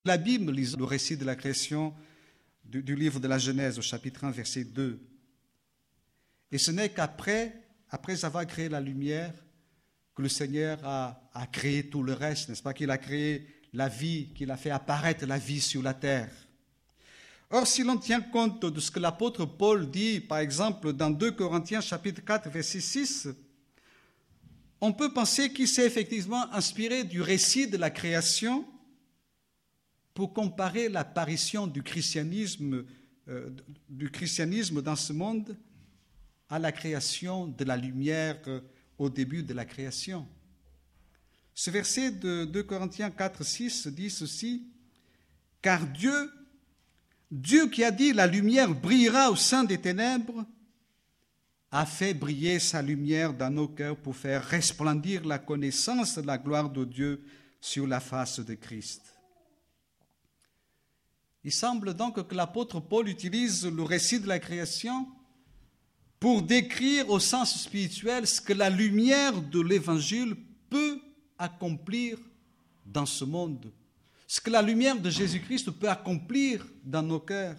La Bible, lisons le récit de la création du livre de la Genèse au chapitre 1, verset 2. Et ce n'est qu'après avoir créé la lumière, que le Seigneur a créé tout le reste, n'est-ce pas? Qu'il a créé la vie, qu'il a fait apparaître la vie sur la terre. Or, si l'on tient compte de ce que l'apôtre Paul dit, par exemple, dans 2 Corinthiens chapitre 4, verset 6, on peut penser qu'il s'est effectivement inspiré du récit de la création pour comparer l'apparition du christianisme dans ce monde à la création de la lumière au début de la création. Ce verset de 2 Corinthiens 4, 6 dit ceci: « Car Dieu qui a dit « La lumière brillera au sein des ténèbres », a fait briller sa lumière dans nos cœurs pour faire resplendir la connaissance de la gloire de Dieu sur la face de Christ. » Il semble donc que l'apôtre Paul utilise le récit de la création pour décrire au sens spirituel ce que la lumière de l'Évangile peut accomplir dans ce monde, ce que la lumière de Jésus-Christ peut accomplir dans nos cœurs.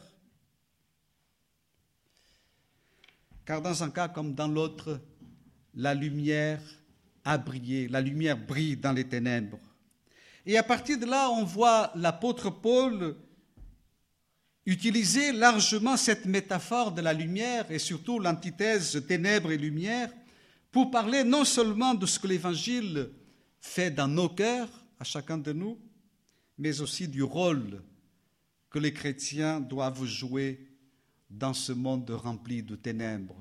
Car dans un cas comme dans l'autre, la lumière a brillé, la lumière brille dans les ténèbres. Et à partir de là, on voit l'apôtre Paul utiliser largement cette métaphore de la lumière et surtout l'antithèse ténèbres et lumière pour parler non seulement de ce que l'Évangile fait dans nos cœurs, à chacun de nous, mais aussi du rôle que les chrétiens doivent jouer dans ce monde rempli de ténèbres.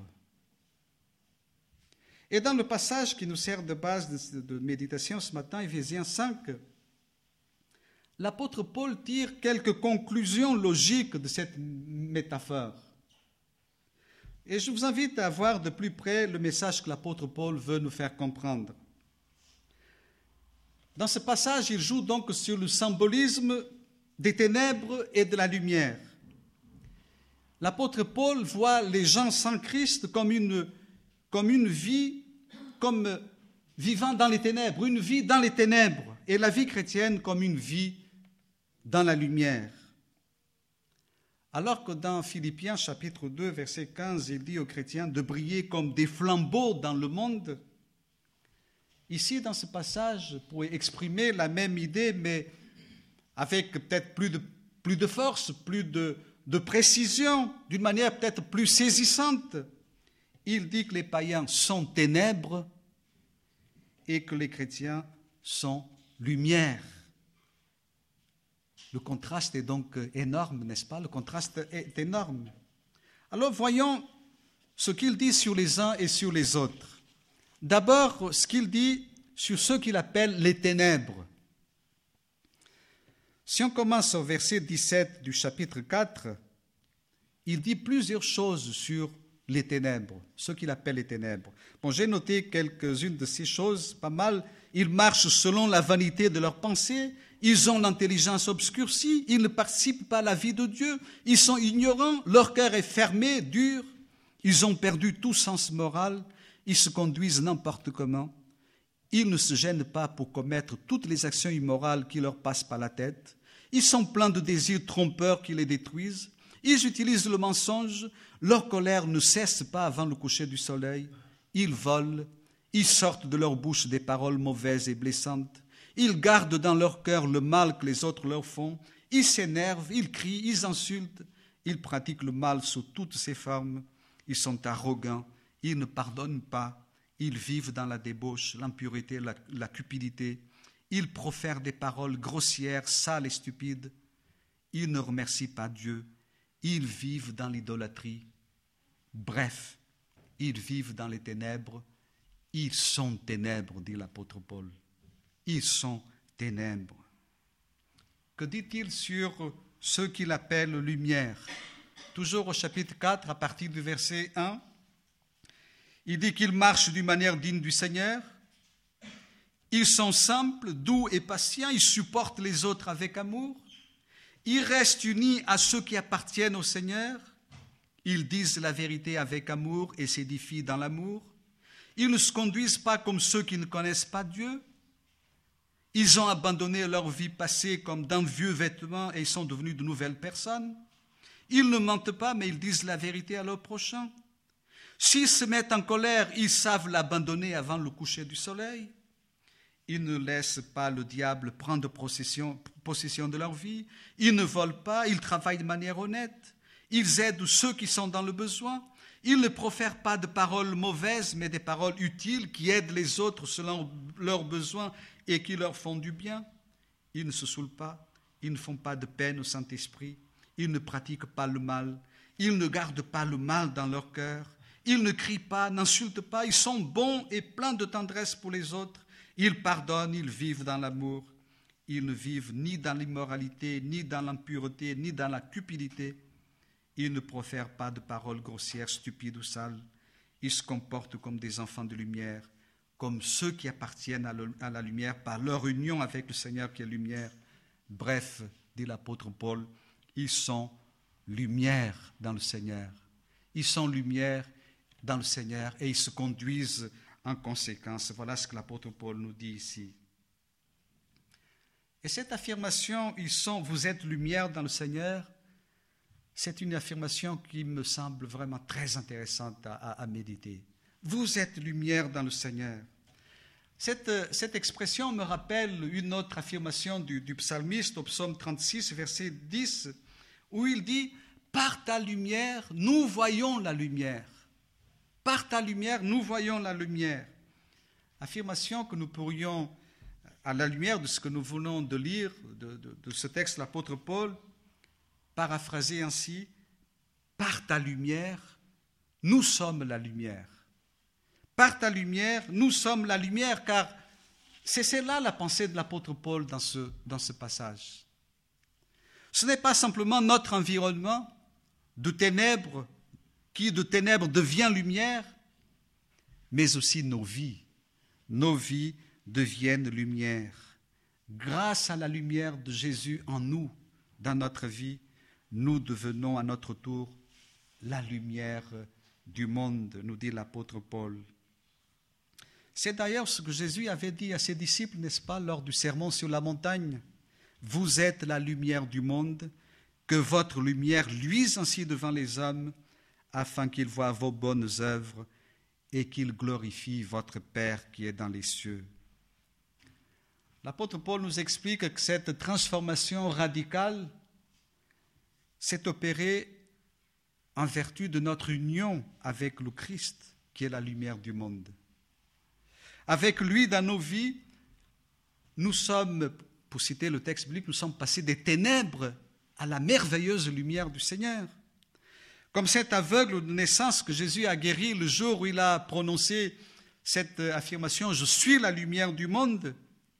Et dans le passage qui nous sert de base de méditation ce matin, Éphésiens 5, l'apôtre Paul tire quelques conclusions logiques de cette métaphore. Et je vous invite à voir de plus près le message que l'apôtre Paul veut nous faire comprendre. Dans ce passage, il joue donc sur le symbolisme des ténèbres et de la lumière. L'apôtre Paul voit les gens sans Christ comme une vie, comme vivant dans les ténèbres, une vie dans les ténèbres, et la vie chrétienne comme une vie dans la lumière. Alors que dans Philippiens chapitre 2, verset 15, il dit aux chrétiens de briller comme des flambeaux dans le monde, ici dans ce passage, pour exprimer la même idée, mais avec peut-être plus de force, plus de précision, d'une manière peut-être plus saisissante, il dit que les païens sont ténèbres et que les chrétiens sont lumière. Le contraste est donc énorme, n'est-ce pas? Le contraste est énorme. Alors voyons ce qu'il dit sur les uns et sur les autres. D'abord, ce qu'il dit sur ceux qu'il appelle les ténèbres. Si on commence au verset 17 du chapitre 4, il dit plusieurs choses sur les ténèbres, ceux qu'il appelle les ténèbres. Bon, j'ai noté quelques-unes de ces choses, pas mal. Ils marchent selon la vanité de leurs pensées, ils ont l'intelligence obscurcie, ils ne participent pas à la vie de Dieu, ils sont ignorants, leur cœur est fermé, dur, ils ont perdu tout sens moral, ils se conduisent n'importe comment, ils ne se gênent pas pour commettre toutes les actions immorales qui leur passent par la tête, ils sont pleins de désirs trompeurs qui les détruisent, ils utilisent le mensonge, leur colère ne cesse pas avant le coucher du soleil, ils volent, ils sortent de leur bouche des paroles mauvaises et blessantes, ils gardent dans leur cœur le mal que les autres leur font, ils s'énervent, ils crient, ils insultent, ils pratiquent le mal sous toutes ses formes, ils sont arrogants, ils ne pardonnent pas, ils vivent dans la débauche, l'impureté, la cupidité, ils profèrent des paroles grossières, sales et stupides, ils ne remercient pas Dieu, ils vivent dans l'idolâtrie. Bref, ils vivent dans les ténèbres, ils sont ténèbres, dit l'apôtre Paul. Ils sont ténèbres. Que dit-il sur ceux qu'il appelle lumière? Toujours au chapitre 4, à partir du verset 1, il dit qu'ils marchent d'une manière digne du Seigneur, ils sont simples, doux et patients, ils supportent les autres avec amour, ils restent unis à ceux qui appartiennent au Seigneur, ils disent la vérité avec amour et s'édifient dans l'amour, ils ne se conduisent pas comme ceux qui ne connaissent pas Dieu, Ils ont abandonné leur vie passée comme d'un vieux vêtement et ils sont devenus de nouvelles personnes. Ils ne mentent pas, mais ils disent la vérité à leur prochain. S'ils se mettent en colère, ils savent l'abandonner avant le coucher du soleil. Ils ne laissent pas le diable prendre possession de leur vie. Ils ne volent pas, ils travaillent de manière honnête. Ils aident ceux qui sont dans le besoin. Ils ne profèrent pas de paroles mauvaises, mais des paroles utiles qui aident les autres selon leurs besoins et qui leur font du bien. Ils ne se saoulent pas, ils ne font pas de peine au Saint-Esprit, ils ne pratiquent pas le mal, ils ne gardent pas le mal dans leur cœur, ils ne crient pas, n'insultent pas, ils sont bons et pleins de tendresse pour les autres, ils pardonnent, ils vivent dans l'amour, ils ne vivent ni dans l'immoralité, ni dans l'impureté, ni dans la cupidité. Ils ne profèrent pas de paroles grossières, stupides ou sales. Ils se comportent comme des enfants de lumière, comme ceux qui appartiennent à la lumière par leur union avec le Seigneur qui est lumière. Bref, dit l'apôtre Paul, ils sont lumière dans le Seigneur. Ils sont lumière dans le Seigneur et ils se conduisent en conséquence. Voilà ce que l'apôtre Paul nous dit ici. Et cette affirmation, vous êtes lumière dans le Seigneur, c'est une affirmation qui me semble vraiment très intéressante à méditer. Vous êtes lumière dans le Seigneur. Cette expression me rappelle une autre affirmation du psalmiste au psaume 36, verset 10, où il dit « Par ta lumière, nous voyons la lumière. Par ta lumière, nous voyons la lumière. » Affirmation que nous pourrions, à la lumière de ce que nous venons de lire, de ce texte de l'apôtre Paul, paraphraser ainsi, par ta lumière, nous sommes la lumière. Par ta lumière, nous sommes la lumière, car c'est là la pensée de l'apôtre Paul dans ce passage. Ce n'est pas simplement notre environnement de ténèbres, qui de ténèbres devient lumière, mais aussi nos vies. Nos vies deviennent lumière. Grâce à la lumière de Jésus en nous, dans notre vie, nous devenons à notre tour la lumière du monde, nous dit l'apôtre Paul. C'est d'ailleurs ce que Jésus avait dit à ses disciples, n'est-ce pas, lors du sermon sur la montagne. Vous êtes la lumière du monde, que votre lumière luise ainsi devant les hommes, afin qu'ils voient vos bonnes œuvres et qu'ils glorifient votre Père qui est dans les cieux. L'apôtre Paul nous explique que cette transformation radicale s'est opérée en vertu de notre union avec le Christ, qui est la lumière du monde. Avec lui, dans nos vies, nous sommes, pour citer le texte biblique, nous sommes passés des ténèbres à la merveilleuse lumière du Seigneur. Comme cet aveugle de naissance que Jésus a guéri le jour où il a prononcé cette affirmation « Je suis la lumière du monde »,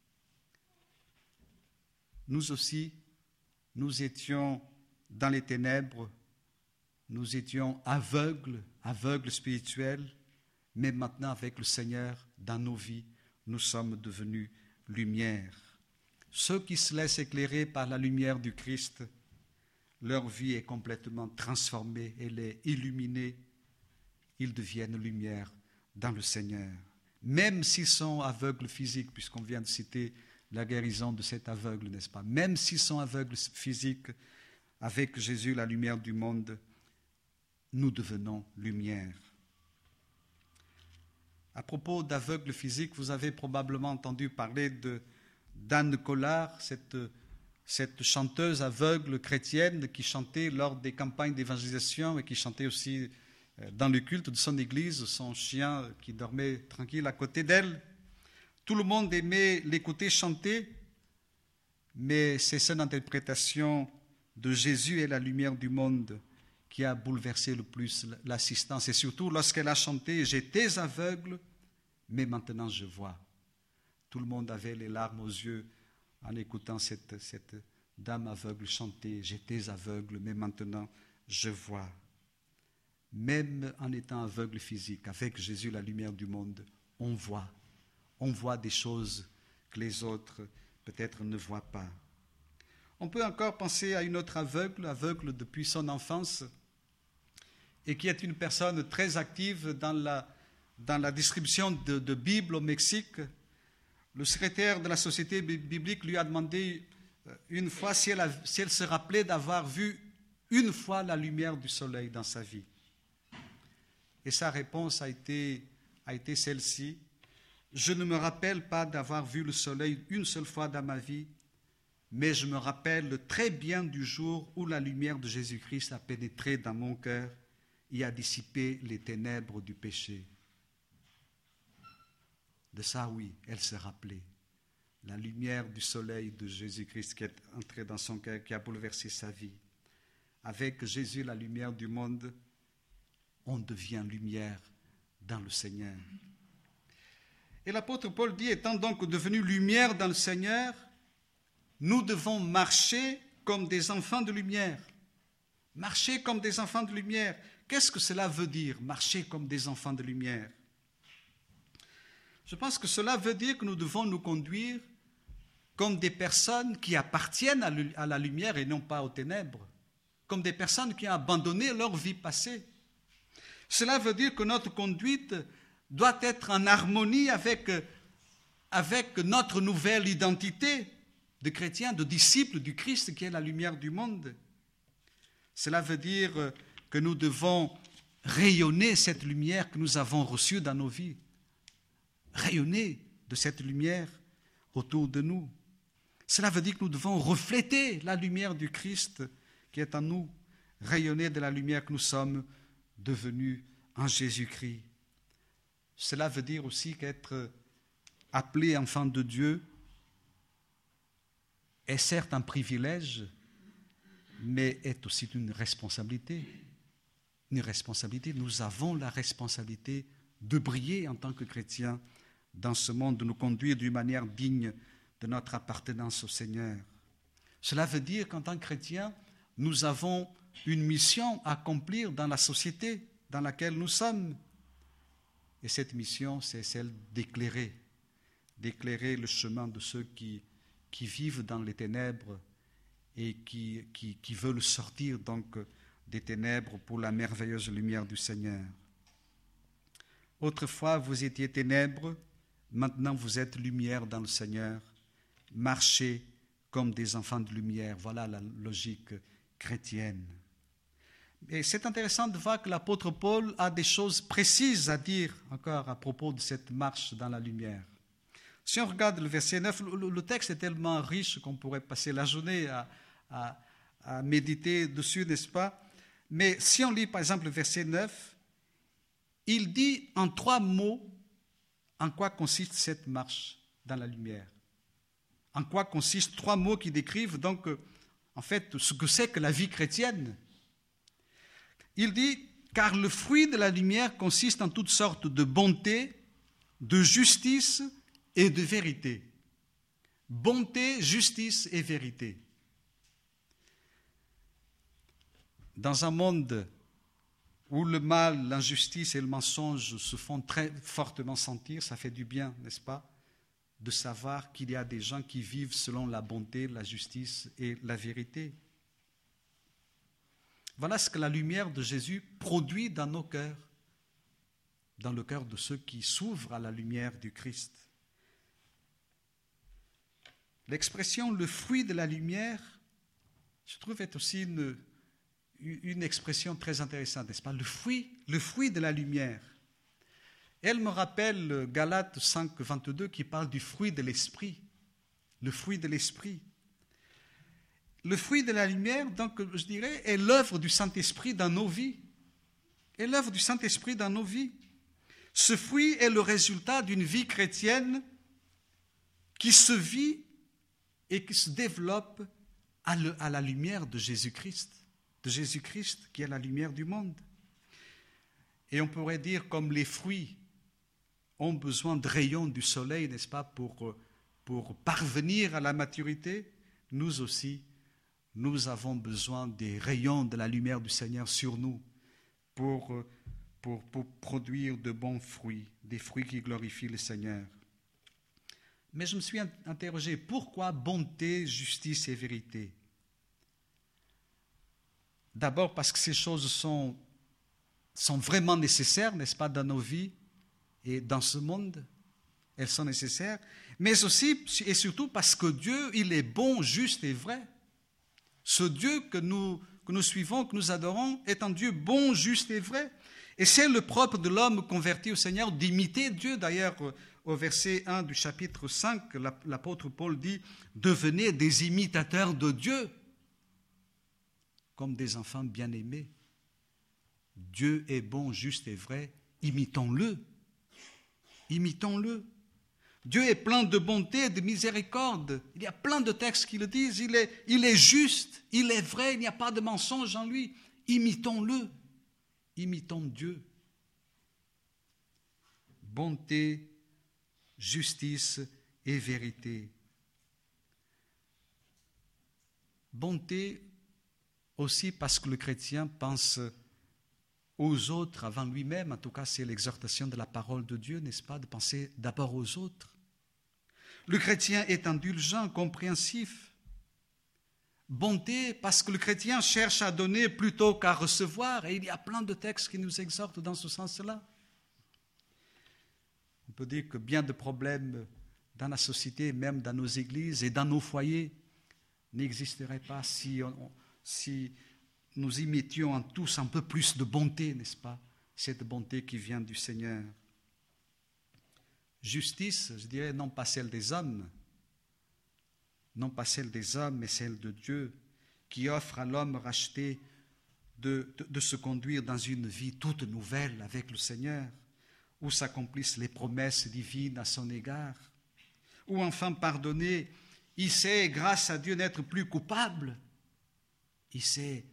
nous aussi, nous étions dans les ténèbres, nous étions aveugles spirituels, mais maintenant avec le Seigneur dans nos vies, nous sommes devenus lumière. Ceux qui se laissent éclairer par la lumière du Christ, leur vie est complètement transformée, elle est illuminée, ils deviennent lumière dans le Seigneur. Même s'ils sont aveugles physiques, puisqu'on vient de citer la guérison de cet aveugle, n'est-ce pas? Même s'ils sont aveugles physiques, avec Jésus, la lumière du monde, nous devenons lumière. À propos d'aveugles physiques, vous avez probablement entendu parler d'Anne Collard, cette chanteuse aveugle chrétienne qui chantait lors des campagnes d'évangélisation et qui chantait aussi dans le culte de son église, son chien qui dormait tranquille à côté d'elle. Tout le monde aimait l'écouter chanter, mais c'est son interprétation de Jésus et la lumière du monde qui a bouleversé le plus l'assistance. Et surtout lorsqu'elle a chanté « J'étais aveugle, mais maintenant je vois ». Tout le monde avait les larmes aux yeux en écoutant cette dame aveugle chanter « J'étais aveugle, mais maintenant je vois ». Même en étant aveugle physique, avec Jésus, la lumière du monde, on voit des choses que les autres peut-être ne voient pas. On peut encore penser à une autre aveugle depuis son enfance, et qui est une personne très active dans la distribution de Bibles au Mexique, Le secrétaire de la Société biblique lui a demandé une fois si elle se rappelait d'avoir vu une fois la lumière du soleil dans sa vie. Et sa réponse a été celle-ci. Je ne me rappelle pas d'avoir vu le soleil une seule fois dans ma vie, mais je me rappelle très bien du jour où la lumière de Jésus-Christ a pénétré dans mon cœur et a dissipé les ténèbres du péché. De ça, oui, elle se rappelait. La lumière du soleil de Jésus-Christ qui est entrée dans son cœur, qui a bouleversé sa vie. Avec Jésus, la lumière du monde, on devient lumière dans le Seigneur. Et l'apôtre Paul dit, étant donc devenus lumière dans le Seigneur, nous devons marcher comme des enfants de lumière. Marcher comme des enfants de lumière. Qu'est-ce que cela veut dire, marcher comme des enfants de lumière? Je pense que cela veut dire que nous devons nous conduire comme des personnes qui appartiennent à la lumière et non pas aux ténèbres, comme des personnes qui ont abandonné leur vie passée. Cela veut dire que notre conduite doit être en harmonie avec notre nouvelle identité de chrétiens, de disciples du Christ qui est la lumière du monde. Cela veut dire que nous devons rayonner cette lumière que nous avons reçue dans nos vies. Rayonner de cette lumière autour de nous. Cela veut dire que nous devons refléter la lumière du Christ qui est en nous, rayonner de la lumière que nous sommes devenus en Jésus-Christ. Cela veut dire aussi qu'être appelé enfant de Dieu est certes un privilège, mais est aussi une responsabilité. Une responsabilité. Nous avons la responsabilité de briller en tant que chrétiens dans ce monde, de nous conduire d'une manière digne de notre appartenance au Seigneur. Cela veut dire qu'en tant que chrétiens, nous avons une mission à accomplir dans la société dans laquelle nous sommes. Et cette mission, c'est celle d'éclairer le chemin de ceux qui vivent dans les ténèbres et qui veulent sortir donc des ténèbres pour la merveilleuse lumière du Seigneur. Autrefois, vous étiez ténèbres, maintenant vous êtes lumière dans le Seigneur. Marchez comme des enfants de lumière. Voilà la logique chrétienne. Et c'est intéressant de voir que l'apôtre Paul a des choses précises à dire encore à propos de cette marche dans la lumière. Si on regarde le verset 9, le texte est tellement riche qu'on pourrait passer la journée à méditer dessus, n'est-ce pas? Mais si on lit par exemple le verset 9, il dit en 3 mots en quoi consiste cette marche dans la lumière. En quoi consistent 3 mots qui décrivent donc en fait ce que c'est que la vie chrétienne. Il dit, car le fruit de la lumière consiste en toutes sortes de bonté, de justice et de vérité. Bonté, justice et vérité. Dans un monde où le mal, l'injustice et le mensonge se font très fortement sentir, ça fait du bien, n'est-ce pas, de savoir qu'il y a des gens qui vivent selon la bonté, la justice et la vérité. Voilà ce que la lumière de Jésus produit dans nos cœurs, dans le cœur de ceux qui s'ouvrent à la lumière du Christ. L'expression « le fruit de la lumière », je trouve est aussi une expression très intéressante, n'est-ce pas? Le fruit de la lumière. Elle me rappelle Galates 5, 22 qui parle du fruit de l'esprit. Le fruit de l'esprit. Le fruit de la lumière, donc, je dirais, est l'œuvre du Saint-Esprit dans nos vies. Est l'œuvre du Saint-Esprit dans nos vies. Ce fruit est le résultat d'une vie chrétienne qui se vit et qui se développe à la lumière de Jésus-Christ qui est la lumière du monde. Et on pourrait dire comme les fruits ont besoin de rayons du soleil, n'est-ce pas, pour parvenir à la maturité, nous aussi, nous avons besoin des rayons de la lumière du Seigneur sur nous pour produire de bons fruits, des fruits qui glorifient le Seigneur. Mais je me suis interrogé, pourquoi bonté, justice et vérité? D'abord parce que ces choses sont vraiment nécessaires, n'est-ce pas, dans nos vies et dans ce monde. Elles sont nécessaires. mais aussi et surtout parce que Dieu, il est bon, juste et vrai. Ce Dieu que nous suivons, que nous adorons, est un Dieu bon, juste et vrai. Et c'est le propre de l'homme converti au Seigneur d'imiter Dieu. D'ailleurs, au verset 1 du chapitre 5, l'apôtre Paul dit « Devenez des imitateurs de Dieu, comme des enfants bien-aimés. » Dieu est bon, juste et vrai, imitons-le. Imitons-le. Dieu est plein de bonté et de miséricorde. Il y a plein de textes qui le disent. Il est juste, il est vrai, il n'y a pas de mensonge en lui. Imitons-le. Imitons Dieu. Bonté, justice et vérité. Bonté aussi parce que le chrétien pense aux autres avant lui-même. En tout cas, c'est l'exhortation de la parole de Dieu, n'est-ce pas, de penser d'abord aux autres. Le chrétien est indulgent, compréhensif. Bonté parce que le chrétien cherche à donner plutôt qu'à recevoir. Et il y a plein de textes qui nous exhortent dans ce sens-là. On peut dire que bien de problèmes dans la société, même dans nos églises et dans nos foyers, n'existeraient pas si nous y mettions en tous un peu plus de bonté, n'est-ce pas? Cette bonté qui vient du Seigneur. Justice, je dirais, non pas celle des hommes, non pas celle des hommes, mais celle de Dieu, qui offre à l'homme racheté de se conduire dans une vie toute nouvelle avec le Seigneur, où s'accomplissent les promesses divines à son égard, où enfin pardonner, il sait, grâce à Dieu, n'être plus coupable, il sait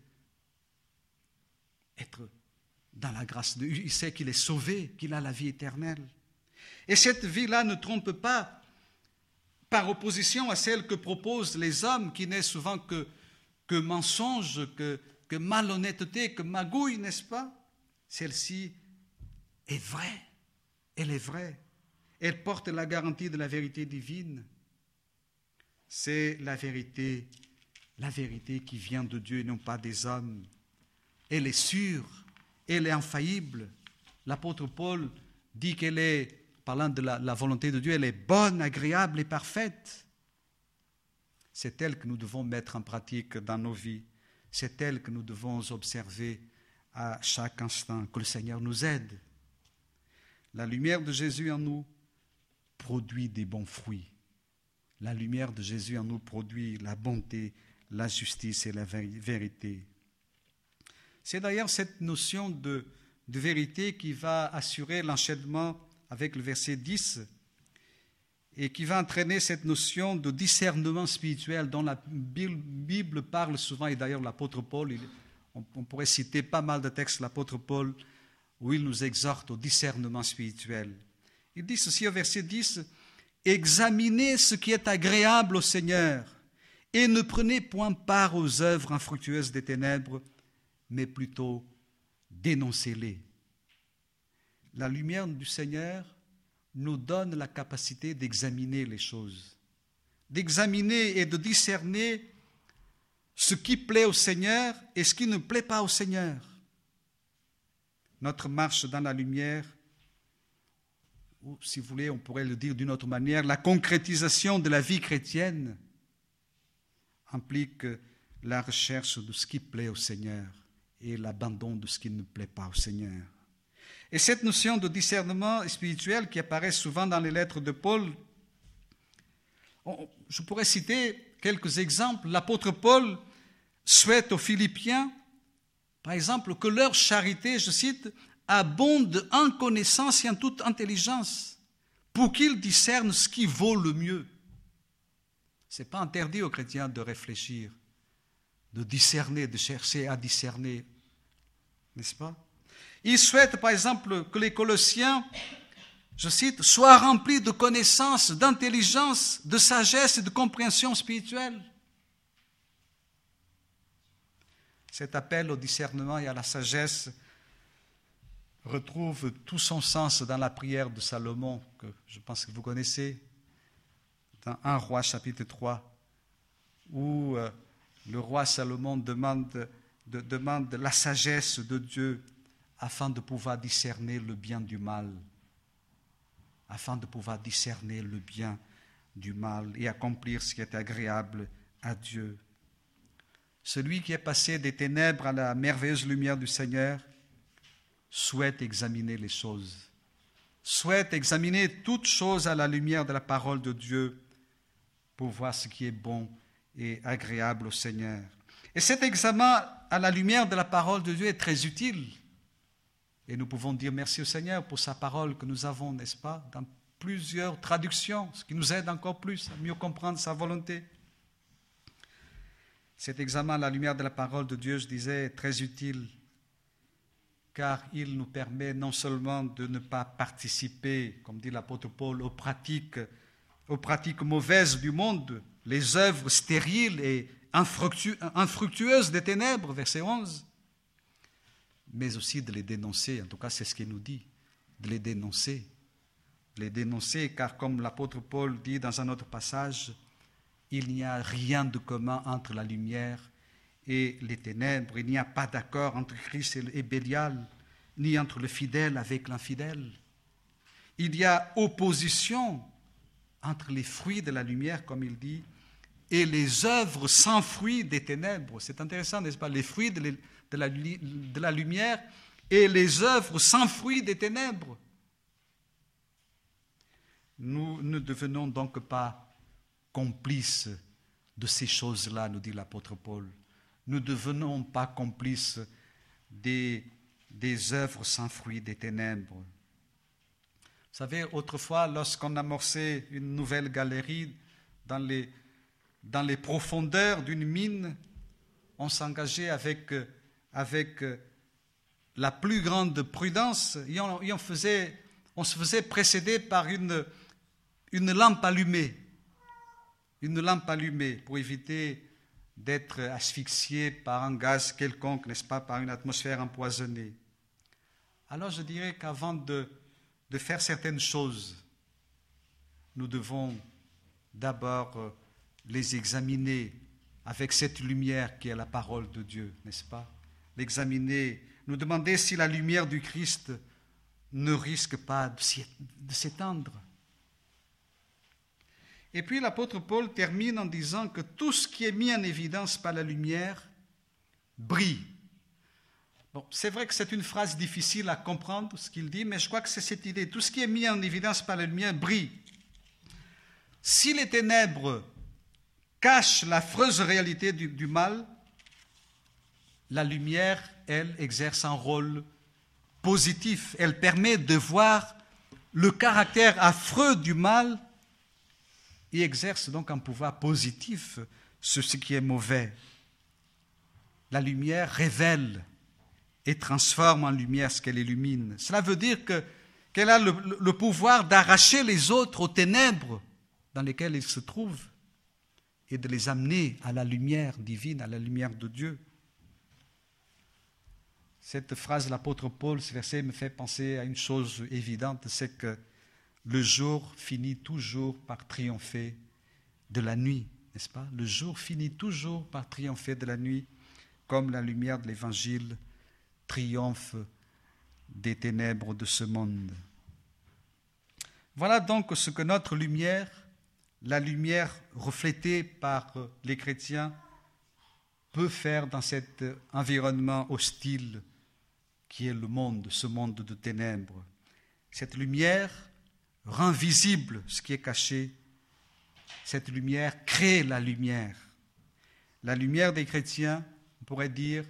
être dans la grâce de Dieu, il sait qu'il est sauvé, qu'il a la vie éternelle. Et cette vie-là ne trompe pas, par opposition à celle que proposent les hommes, qui n'est souvent que mensonge, que malhonnêteté, que magouille, n'est-ce pas? Celle-ci est vraie, elle est vraie. Elle porte la garantie de la vérité divine. C'est la vérité qui vient de Dieu et non pas des hommes. Elle est sûre, elle est infaillible. L'apôtre Paul dit qu'elle est, parlant de la volonté de Dieu, elle est bonne, agréable et parfaite. C'est elle que nous devons mettre en pratique dans nos vies. C'est elle que nous devons observer à chaque instant. Que le Seigneur nous aide. La lumière de Jésus en nous produit des bons fruits. La lumière de Jésus en nous produit la bonté, la justice et la vérité. C'est d'ailleurs cette notion de vérité qui va assurer l'enchaînement avec le verset 10 et qui va entraîner cette notion de discernement spirituel dont la Bible parle souvent, et d'ailleurs l'apôtre Paul, on pourrait citer pas mal de textes de l'apôtre Paul où il nous exhorte au discernement spirituel. Il dit ceci au verset 10, « Examinez ce qui est agréable au Seigneur et ne prenez point part aux œuvres infructueuses des ténèbres, mais plutôt dénoncez-les. » La lumière du Seigneur nous donne la capacité d'examiner les choses, d'examiner et de discerner ce qui plaît au Seigneur et ce qui ne plaît pas au Seigneur. Notre marche dans la lumière, ou si vous voulez, on pourrait le dire d'une autre manière, la concrétisation de la vie chrétienne implique la recherche de ce qui plaît au Seigneur et l'abandon de ce qui ne plaît pas au Seigneur. Et cette notion de discernement spirituel qui apparaît souvent dans les lettres de Paul, je pourrais citer quelques exemples. L'apôtre Paul souhaite aux Philippiens, par exemple, que leur charité, je cite, abonde en connaissance et en toute intelligence, pour qu'ils discernent ce qui vaut le mieux. Ce n'est pas interdit aux chrétiens de réfléchir, de discerner, de chercher à discerner, n'est-ce pas? Il souhaite, par exemple, que les Colossiens, je cite, soient remplis de connaissances, d'intelligence, de sagesse et de compréhension spirituelle. Cet appel au discernement et à la sagesse retrouve tout son sens dans la prière de Salomon, que je pense que vous connaissez, dans 1 Roi chapitre 3, où le roi Salomon demande la sagesse de Dieu afin de pouvoir discerner le bien du mal, afin de pouvoir discerner le bien du mal et accomplir ce qui est agréable à Dieu. Celui qui est passé des ténèbres à la merveilleuse lumière du Seigneur souhaite examiner les choses, souhaite examiner toutes choses à la lumière de la parole de Dieu pour voir ce qui est bon et agréable au Seigneur. Et cet examen à la lumière de la parole de Dieu est très utile. Et nous pouvons dire merci au Seigneur pour sa parole que nous avons, n'est-ce pas, dans plusieurs traductions, ce qui nous aide encore plus à mieux comprendre sa volonté. Cet examen à la lumière de la parole de Dieu, je disais, est très utile, car il nous permet non seulement de ne pas participer, comme dit l'apôtre Paul, aux pratiques mauvaises du monde, les œuvres stériles et infructueuses des ténèbres, verset 11, mais aussi de les dénoncer, en tout cas c'est ce qu'il nous dit, de les dénoncer, car comme l'apôtre Paul dit dans un autre passage, il n'y a rien de commun entre la lumière et les ténèbres, il n'y a pas d'accord entre Christ et Bélial, ni entre le fidèle avec l'infidèle. Il y a opposition entre les fruits de la lumière, comme il dit, et les œuvres sans fruits des ténèbres. C'est intéressant, n'est-ce pas? Les fruits de la lumière et les œuvres sans fruits des ténèbres. Nous ne devenons donc pas complices de ces choses-là, nous dit l'apôtre Paul. Nous ne devenons pas complices des œuvres sans fruits des ténèbres. Vous savez, autrefois, lorsqu'on amorçait une nouvelle galerie dans les profondeurs d'une mine, on s'engageait avec la plus grande prudence et on se faisait précéder par une lampe allumée. Une lampe allumée pour éviter d'être asphyxié par un gaz quelconque, n'est-ce pas, par une atmosphère empoisonnée. Alors je dirais qu'avant de faire certaines choses, nous devons d'abord les examiner avec cette lumière qui est la parole de Dieu, n'est-ce pas? L'examiner, nous demander si la lumière du Christ ne risque pas de s'éteindre. Et puis l'apôtre Paul termine en disant que tout ce qui est mis en évidence par la lumière brille. Bon, c'est vrai que c'est une phrase difficile à comprendre, ce qu'il dit, mais je crois que c'est cette idée. Tout ce qui est mis en évidence par la lumière brille. Si les ténèbres cachent l'affreuse réalité du mal, la lumière, elle, exerce un rôle positif. Elle permet de voir le caractère affreux du mal et exerce donc un pouvoir positif sur ce qui est mauvais. La lumière révèle et transforme en lumière ce qu'elle illumine. Cela veut dire qu'elle a le pouvoir d'arracher les autres aux ténèbres dans lesquelles ils se trouvent et de les amener à la lumière divine, à la lumière de Dieu. Cette phrase de l'apôtre Paul, ce verset me fait penser à une chose évidente, c'est que le jour finit toujours par triompher de la nuit, n'est-ce pas? Le jour finit toujours par triompher de la nuit, comme la lumière de l'Évangile triomphe des ténèbres de ce monde. Voilà donc ce que notre lumière, la lumière reflétée par les chrétiens, peut faire dans cet environnement hostile qui est le monde, ce monde de ténèbres. Cette lumière rend visible ce qui est caché. Cette lumière crée la lumière. La lumière des chrétiens, on pourrait dire,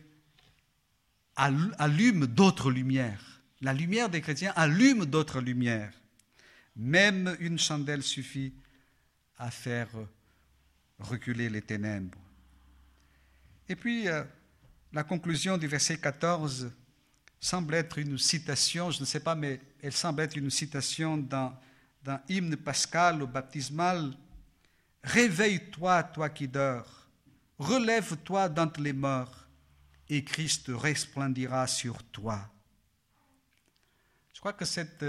allume d'autres lumières. La lumière des chrétiens allume d'autres lumières. Même une chandelle suffit à faire reculer les ténèbres. Et puis, la conclusion du verset 14 semble être une citation, je ne sais pas, mais elle semble être une citation d'un hymne pascal ou baptismal. « Réveille-toi, toi qui dors, relève-toi d'entre les morts, et Christ resplendira sur toi. » Je crois que cette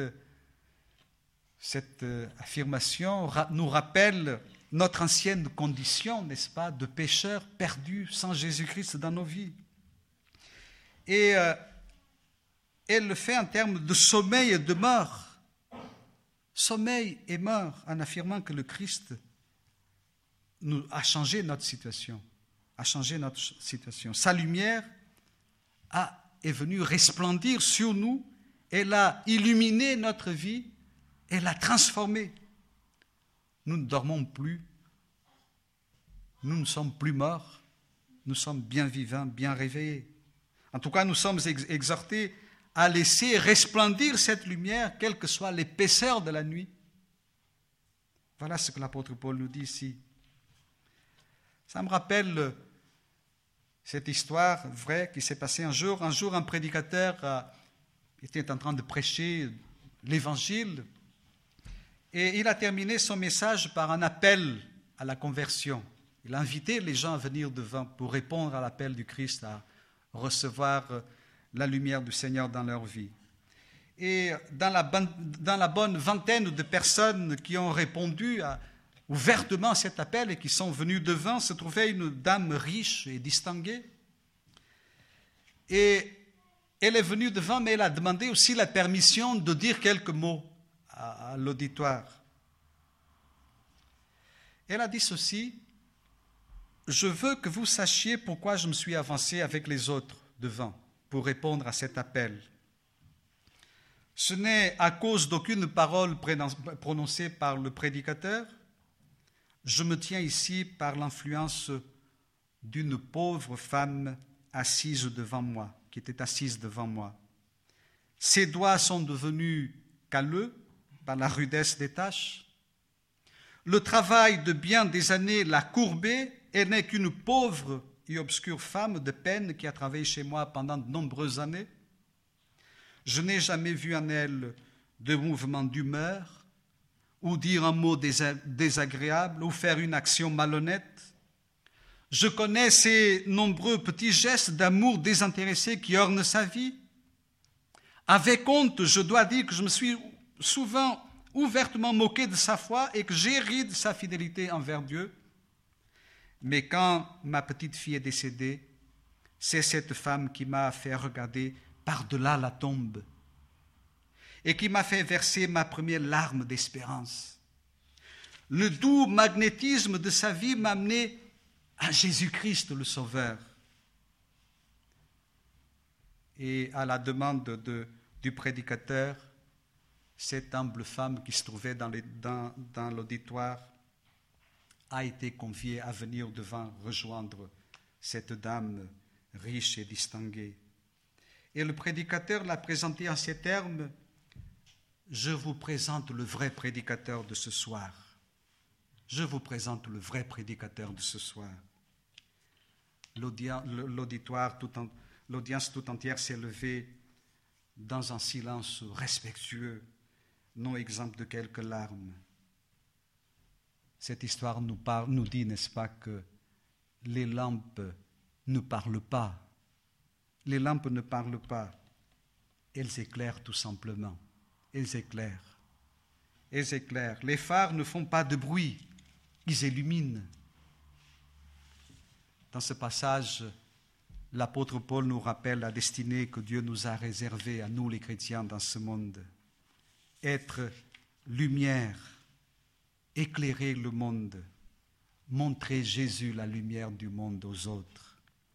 affirmation nous rappelle notre ancienne condition, n'est-ce pas, de pécheurs perdus sans Jésus-Christ dans nos vies. Et elle le fait en termes de sommeil et de mort. sommeille et meurt en affirmant que le Christ a changé notre situation. Sa lumière est venue resplendir sur nous, elle a illuminé notre vie, elle l'a transformée. Nous ne dormons plus, nous ne sommes plus morts, nous sommes bien vivants, bien réveillés. En tout cas, nous sommes exhortés à laisser resplendir cette lumière, quelle que soit l'épaisseur de la nuit. Voilà ce que l'apôtre Paul nous dit ici. Ça me rappelle cette histoire vraie qui s'est passée un jour. Un jour, un prédicateur était en train de prêcher l'évangile et il a terminé son message par un appel à la conversion. Il a invité les gens à venir devant pour répondre à l'appel du Christ, à recevoir la lumière du Seigneur dans leur vie. Et dans la bonne vingtaine de personnes qui ont répondu ouvertement à cet appel et qui sont venues devant, se trouvait une dame riche et distinguée. Et elle est venue devant, mais elle a demandé aussi la permission de dire quelques mots à l'auditoire. Elle a dit ceci: « Je veux que vous sachiez pourquoi je me suis avancé avec les autres devant pour répondre à cet appel. Ce n'est à cause d'aucune parole prononcée par le prédicateur. Je me tiens ici par l'influence d'une pauvre femme assise devant moi, qui était assise devant moi. Ses doigts sont devenus calleux par la rudesse des tâches. Le travail de bien des années l'a courbée. Elle n'est qu'une pauvre et obscure femme de peine qui a travaillé chez moi pendant de nombreuses années. Je n'ai jamais vu en elle de mouvement d'humeur, ou dire un mot désagréable, ou faire une action malhonnête. Je connais ces nombreux petits gestes d'amour désintéressé qui ornent sa vie. Avec honte, je dois dire que je me suis souvent ouvertement moqué de sa foi et que j'ai ri de sa fidélité envers Dieu. Mais quand ma petite fille est décédée, c'est cette femme qui m'a fait regarder par-delà la tombe et qui m'a fait verser ma première larme d'espérance. Le doux magnétisme de sa vie m'a amené à Jésus-Christ le Sauveur. Et à la demande du prédicateur, cette humble femme qui se trouvait dans l'auditoire a été conviée à venir devant rejoindre cette dame riche et distinguée. Et le prédicateur l'a présenté en ces termes: « Je vous présente le vrai prédicateur de ce soir. Je vous présente le vrai prédicateur de ce soir. » L'audience tout entière s'est levée dans un silence respectueux, non exempt de quelques larmes. Cette histoire nous dit, n'est-ce pas, que les lampes ne parlent pas. Les lampes ne parlent pas. Elles éclairent tout simplement. Elles éclairent. Les phares ne font pas de bruit. Ils illuminent. Dans ce passage, l'apôtre Paul nous rappelle la destinée que Dieu nous a réservée à nous les chrétiens dans ce monde. Être lumière, éclairer le monde, montrer Jésus la lumière du monde aux autres.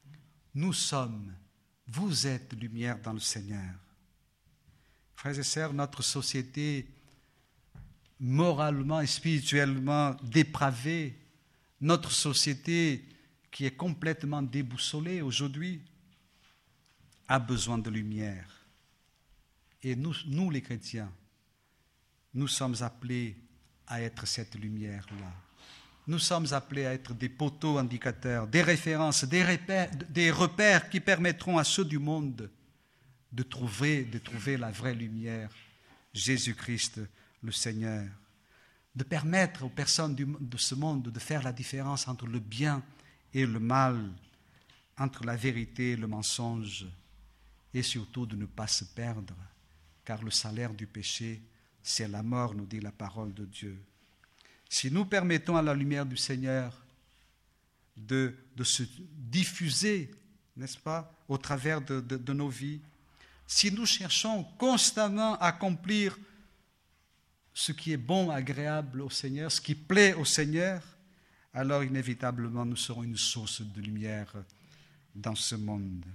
Vous êtes lumière dans le Seigneur. Frères et sœurs, notre société moralement et spirituellement dépravée, notre société qui est complètement déboussolée aujourd'hui, a besoin de lumière. Et nous les chrétiens, nous sommes appelés à être cette lumière-là. Nous sommes appelés à être des poteaux indicateurs, des références, des repères qui permettront à ceux du monde de trouver la vraie lumière, Jésus-Christ le Seigneur. De permettre aux personnes de ce monde de faire la différence entre le bien et le mal, entre la vérité et le mensonge, et surtout de ne pas se perdre, car le salaire du péché, c'est la mort, nous dit la parole de Dieu. Si nous permettons à la lumière du Seigneur de se diffuser, n'est-ce pas, au travers de nos vies, si nous cherchons constamment à accomplir ce qui est bon, agréable au Seigneur, ce qui plaît au Seigneur, alors inévitablement nous serons une source de lumière dans ce monde.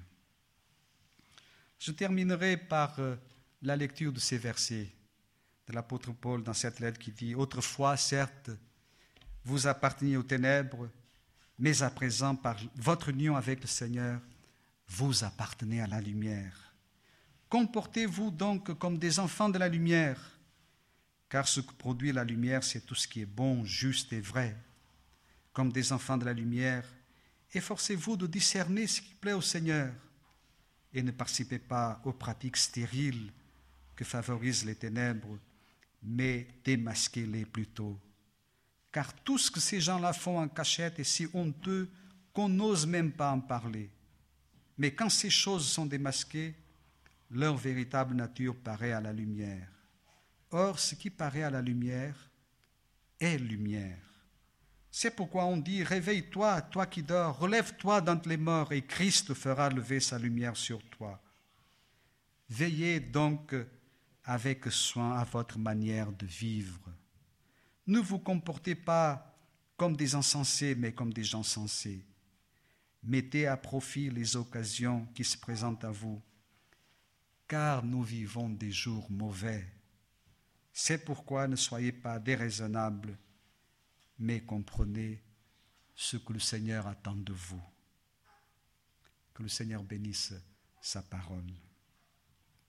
Je terminerai par la lecture de ces versets de l'apôtre Paul dans cette lettre qui dit « Autrefois, certes, vous apparteniez aux ténèbres, mais à présent, par votre union avec le Seigneur, vous appartenez à la lumière. Comportez-vous donc comme des enfants de la lumière, car ce que produit la lumière, c'est tout ce qui est bon, juste et vrai. Comme des enfants de la lumière, efforcez-vous de discerner ce qui plaît au Seigneur et ne participez pas aux pratiques stériles que favorisent les ténèbres, mais démasquez-les plutôt. Car tout ce que ces gens-là font en cachette est si honteux qu'on n'ose même pas en parler. Mais quand ces choses sont démasquées, leur véritable nature paraît à la lumière. Or, ce qui paraît à la lumière est lumière. C'est pourquoi on dit « Réveille-toi, toi qui dors, relève-toi d'entre les morts, et Christ fera lever sa lumière sur toi. » Veillez donc avec soin à votre manière de vivre. Ne vous comportez pas comme des insensés, mais comme des gens sensés. Mettez à profit les occasions qui se présentent à vous, car nous vivons des jours mauvais. C'est pourquoi ne soyez pas déraisonnables, mais comprenez ce que le Seigneur attend de vous. Que le Seigneur bénisse sa parole.